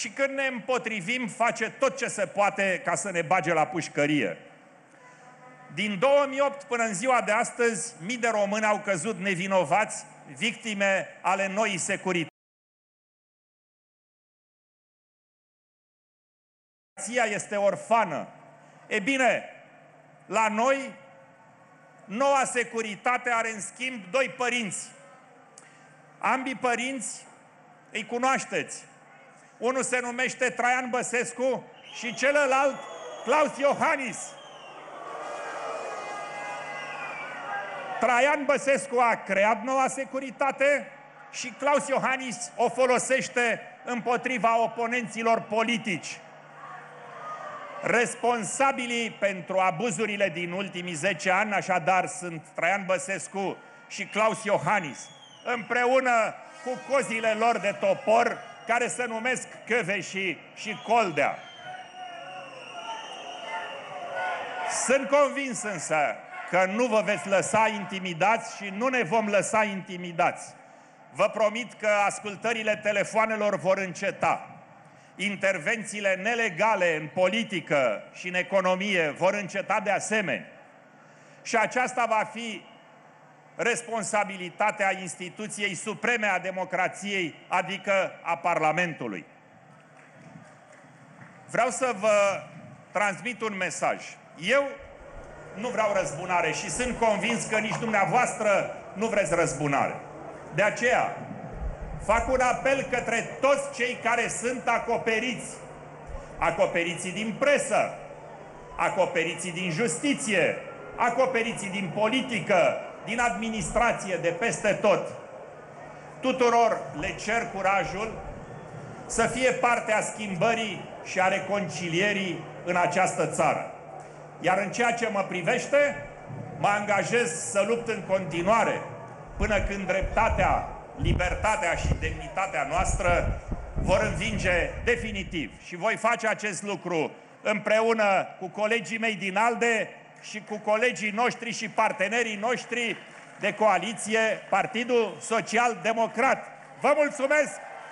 și când ne împotrivim, face tot ce se poate ca să ne bage la pușcărie. Din 2008 până în ziua de astăzi, mii de români au căzut nevinovați, victime ale noii securități. Este orfană. E bine, la noi, noua securitate are în schimb doi părinți. Ambii părinți îi cunoașteți. Unul se numește Traian Băsescu și celălalt Klaus Iohannis. Traian Băsescu a creat noua securitate și Klaus Iohannis o folosește împotriva oponenților politici. Responsabilii pentru abuzurile din ultimii 10 ani, așadar, sunt Traian Băsescu și Klaus Iohannis, împreună cu cozile lor de topor, care se numesc Căveși și Coldea. Sunt convins însă că nu vă veți lăsa intimidați și nu ne vom lăsa intimidați. Vă promit că ascultările telefoanelor vor înceta. Intervențiile nelegale în politică și în economie vor înceta de asemenea. Și aceasta va fi responsabilitatea instituției supreme a democrației, adică a Parlamentului. Vreau să vă transmit un mesaj. Eu nu vreau răzbunare și sunt convins că nici dumneavoastră nu vreți răzbunare. De aceea fac un apel către toți cei care sunt acoperiți. Acoperiții din presă, acoperiții din justiție, acoperiții din politică, din administrație, de peste tot. Tuturor le cer curajul să fie parte a schimbării și a reconcilierii în această țară. Iar în ceea ce mă privește, mă angajez să lupt în continuare până când dreptatea, libertatea și demnitatea noastră vor învinge definitiv. Și voi face acest lucru împreună cu colegii mei din ALDE și cu colegii noștri și partenerii noștri de coaliție, Partidul Social Democrat. Vă mulțumesc!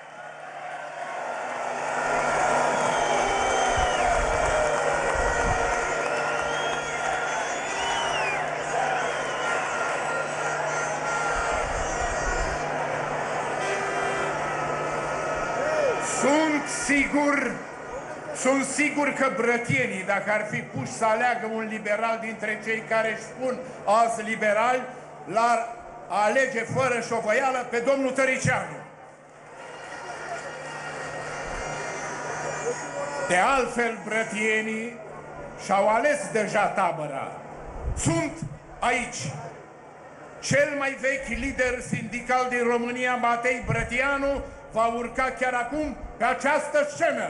Sunt sigur că brătienii, dacă ar fi puși să aleagă un liberal dintre cei care își spun azi liberali, l-ar alege fără șovăială pe domnul Tăricianu. De altfel, brătienii și-au ales deja tabăra. Sunt aici cel mai vechi lider sindical din România, Matei Brătianu, va urca chiar acum pe această scenă.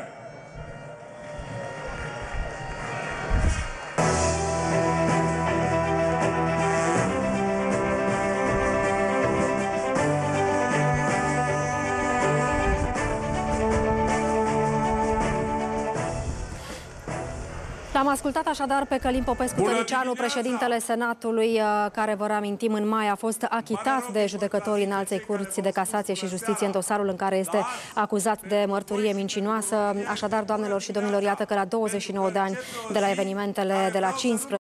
L-am ascultat așadar pe Călin Popescu-Tăricianu, președintele Senatului, care, vă reamintim, în mai a fost achitat de judecătorii Înalței Curți de Casație și Justiție în dosarul în care este acuzat de mărturie mincinoasă. Așadar, doamnelor și domnilor, iată că la 29 de ani de la evenimentele de la 15